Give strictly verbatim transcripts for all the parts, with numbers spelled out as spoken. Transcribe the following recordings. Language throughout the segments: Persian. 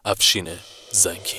افشین زنگی.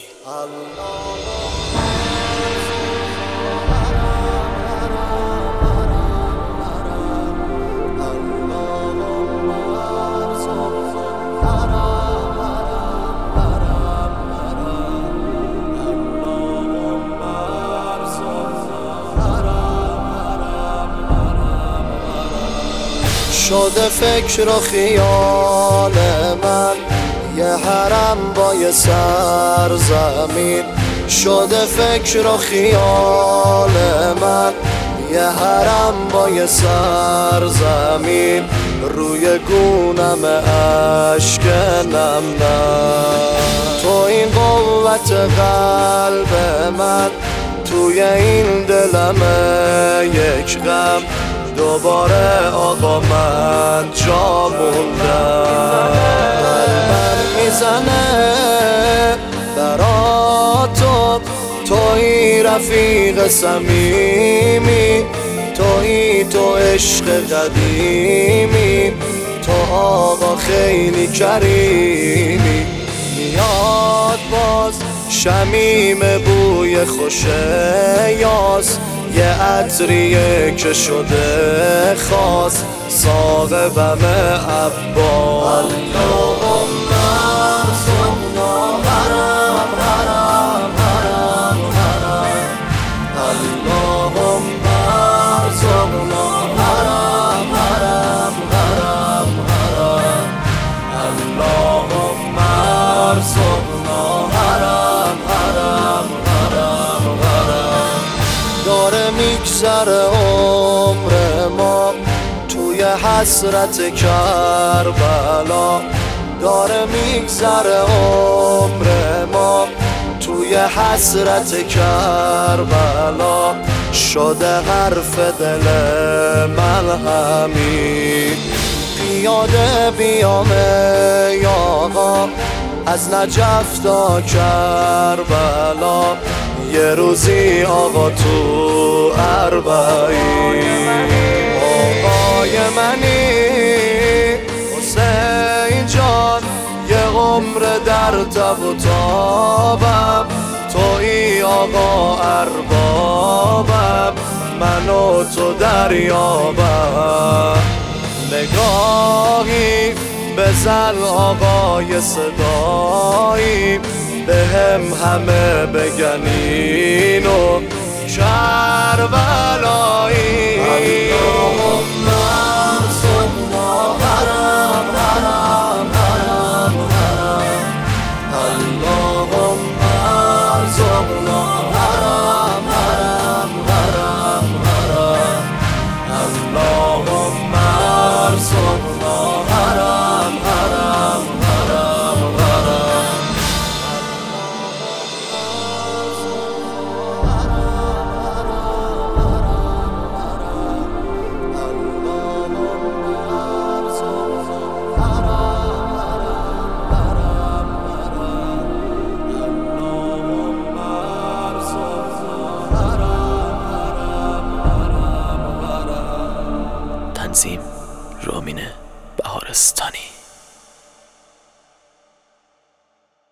شده فکر و خیال من یه حرم با یه سرزمین، شده فکر و خیال من یه حرم با یه سرزمین، روی گونم اشک نم نم. تو این قوت قلب من، توی این دلم یک غم، دوباره آقا من جا موندم. قلبم میزنه برا تو، توی رفیق صمیمی، توی تو عشق قدیمی، تو آقا خیلی کریمی. میاد باز شمیم بوی خوش یاس، یه عطریه که شده خاص، صاحبم عباس. اللهم ارزقنا حرم حرم حرم حرم، اللهم ارزقنا حرم حرم حرم حرم، اللهم ارزقنا حرم حرم حرم حرم. داره میگذره عمر ما توی حسرت کربلا، داره میگذره عمر ما توی حسرت کربلا، شده حرف دل من همین. پیاده بیام ای آقا از نجف تا کربلا، یه روزی آقا تو اربعین. آقای منی حسین جان، یه عمر در تب و تابم، توی آقا اربابم، من و تو دریابم. نگاهی بزن آقا یه صدایی، به هم همه بگن اینو کربلایی.